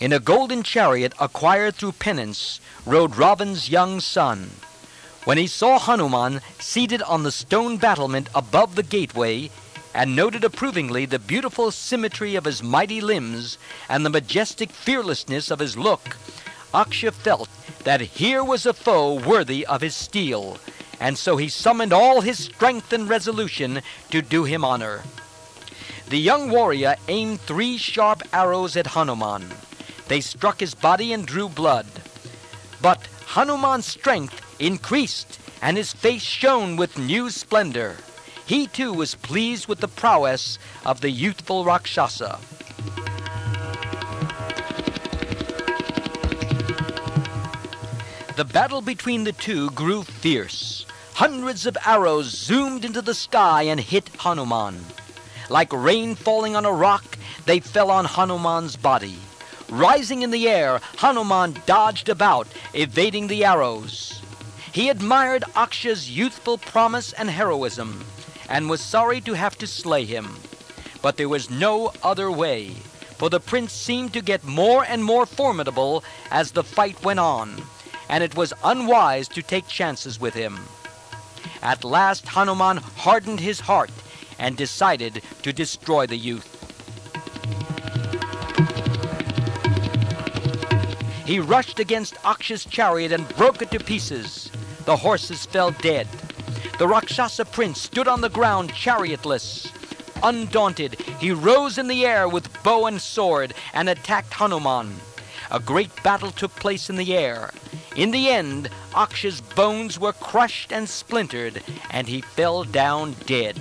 In a golden chariot acquired through penance rode Ravan's young son. When he saw Hanuman seated on the stone battlement above the gateway, and noted approvingly the beautiful symmetry of his mighty limbs and the majestic fearlessness of his look, Aksha felt that here was a foe worthy of his steel, and so he summoned all his strength and resolution to do him honor. The young warrior aimed 3 sharp arrows at Hanuman. They struck his body and drew blood. But Hanuman's strength increased, and his face shone with new splendor. He too was pleased with the prowess of the youthful Rakshasa. The battle between the two grew fierce. Hundreds of arrows zoomed into the sky and hit Hanuman. Like rain falling on a rock, they fell on Hanuman's body. Rising in the air, Hanuman dodged about, evading the arrows. He admired Aksha's youthful promise and heroism, and was sorry to have to slay him. But there was no other way, for the prince seemed to get more and more formidable as the fight went on, and it was unwise to take chances with him. At last Hanuman hardened his heart and decided to destroy the youth. He rushed against Aksha's chariot and broke it to pieces. The horses fell dead. The Rakshasa prince stood on the ground chariotless. Undaunted, he rose in the air with bow and sword and attacked Hanuman. A great battle took place in the air. In the end, Aksha's bones were crushed and splintered, and he fell down dead.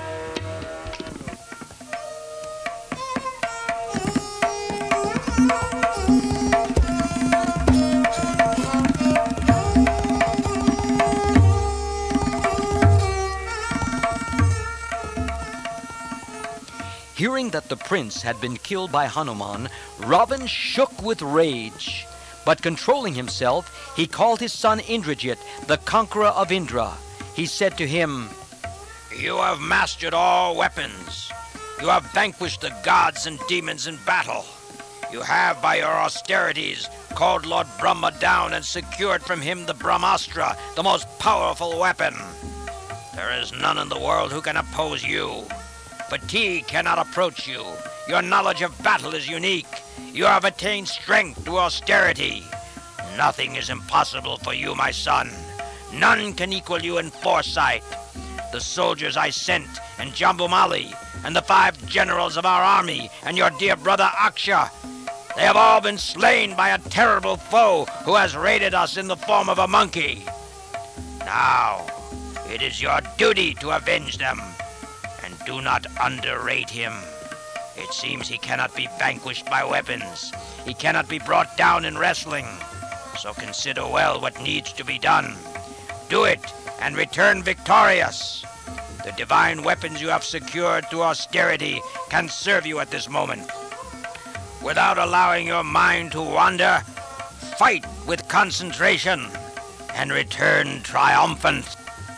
Hearing that the prince had been killed by Hanuman, Ravan shook with rage. But controlling himself, he called his son Indrajit, the conqueror of Indra. He said to him, "You have mastered all weapons. You have vanquished the gods and demons in battle. You have, by your austerities, called Lord Brahma down and secured from him the Brahmastra, the most powerful weapon. There is none in the world who can oppose you. Fatigue cannot approach you. Your knowledge of battle is unique. You have attained strength through austerity. Nothing is impossible for you, my son. None can equal you in foresight. The soldiers I sent, and Jambumali, and the 5 generals of our army, and your dear brother Aksha, they have all been slain by a terrible foe who has raided us in the form of a monkey. Now, it is your duty to avenge them. And do not underrate him. It seems he cannot be vanquished by weapons. He cannot be brought down in wrestling. So consider well what needs to be done. Do it and return victorious. The divine weapons you have secured through austerity can serve you at this moment. Without allowing your mind to wander, fight with concentration and return triumphant."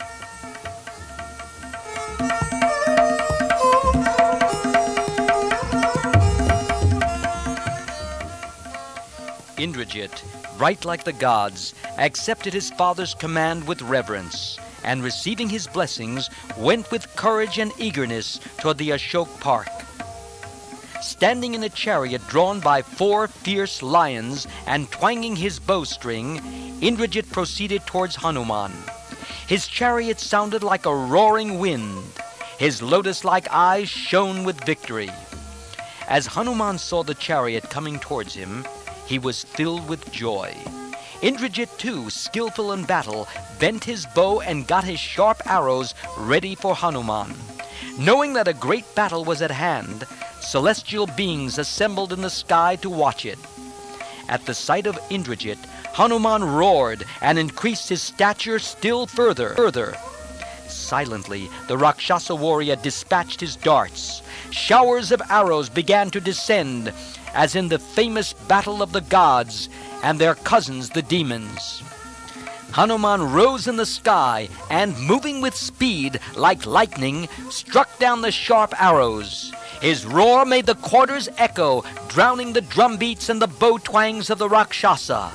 Indrajit, bright like the gods, accepted his father's command with reverence, and receiving his blessings, went with courage and eagerness toward the Ashok Park. Standing in a chariot drawn by 4 fierce lions and twanging his bowstring, Indrajit proceeded towards Hanuman. His chariot sounded like a roaring wind. His lotus-like eyes shone with victory. As Hanuman saw the chariot coming towards him, he was filled with joy. Indrajit, too, skillful in battle, bent his bow and got his sharp arrows ready for Hanuman. Knowing that a great battle was at hand, celestial beings assembled in the sky to watch it. At the sight of Indrajit, Hanuman roared and increased his stature still further. Silently, the Rakshasa warrior dispatched his darts. Showers of arrows began to descend, as in the famous battle of the gods and their cousins the demons. Hanuman rose in the sky and, moving with speed like lightning, struck down the sharp arrows. His roar made the quarters echo, drowning the drum beats and the bow twangs of the Rakshasa.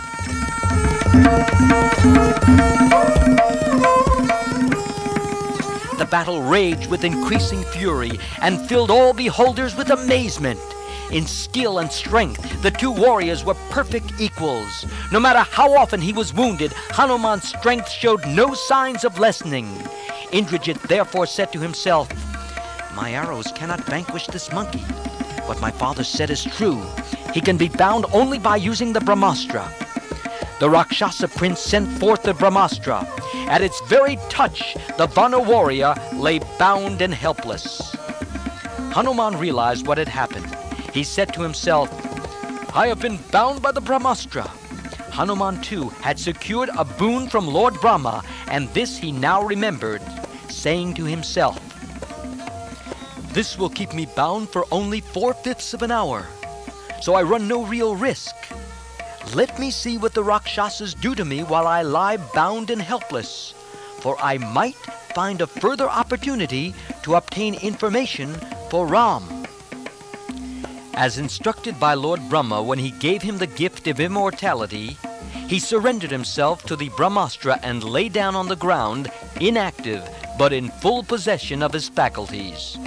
The battle raged with increasing fury and filled all beholders with amazement. In skill and strength, the two warriors were perfect equals. No matter how often he was wounded, Hanuman's strength showed no signs of lessening. Indrajit therefore said to himself, "My arrows cannot vanquish this monkey. What my father said is true. He can be bound only by using the Brahmastra." The Rakshasa prince sent forth the Brahmastra. At its very touch, the Vana warrior lay bound and helpless. Hanuman realized what had happened. He said to himself, "I have been bound by the Brahmastra." Hanuman too had secured a boon from Lord Brahma, and this he now remembered, saying to himself, "This will keep me bound for only 4/5 of an hour, so I run no real risk. Let me see what the Rakshasas do to me while I lie bound and helpless, for I might find a further opportunity to obtain information for Ram." As instructed by Lord Brahma when he gave him the gift of immortality, he surrendered himself to the Brahmastra and lay down on the ground, inactive but in full possession of his faculties.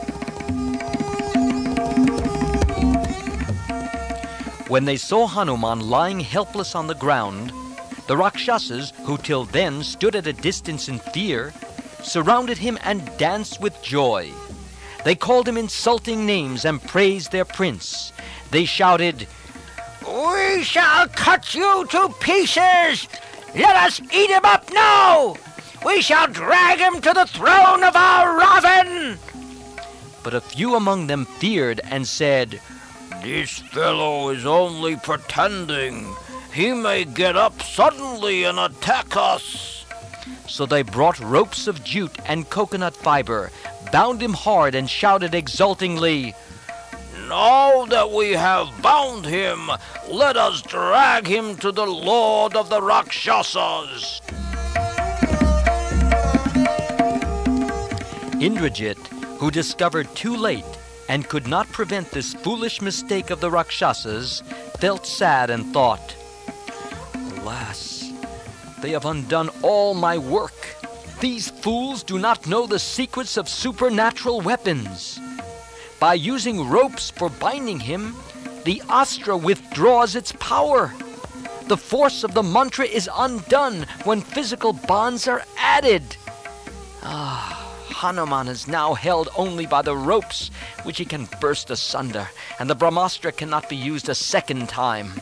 When they saw Hanuman lying helpless on the ground, the Rakshasas, who till then stood at a distance in fear, surrounded him and danced with joy. They called him insulting names and praised their prince. They shouted, "We shall cut you to pieces! Let us eat him up now! We shall drag him to the throne of our Ravan!" But a few among them feared and said, "This fellow is only pretending. He may get up suddenly and attack us." So they brought ropes of jute and coconut fiber, bound him hard, and shouted exultingly, "Now that we have bound him, let us drag him to the Lord of the Rakshasas." Indrajit, who discovered too late and could not prevent this foolish mistake of the Rakshasas, felt sad and thought, "Alas, they have undone all my work. These fools do not know the secrets of supernatural weapons. By using ropes for binding him, the astra withdraws its power. The force of the mantra is undone when physical bonds are added. Hanuman is now held only by the ropes, which he can burst asunder, and the Brahmastra cannot be used a second time."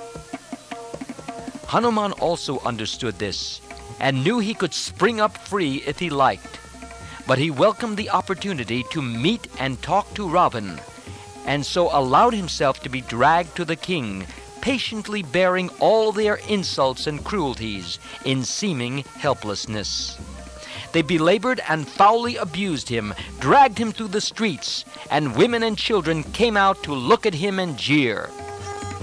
Hanuman also understood this, and knew he could spring up free if he liked. But he welcomed the opportunity to meet and talk to Ravan, and so allowed himself to be dragged to the king, patiently bearing all their insults and cruelties in seeming helplessness. They belabored and foully abused him, dragged him through the streets, and women and children came out to look at him and jeer.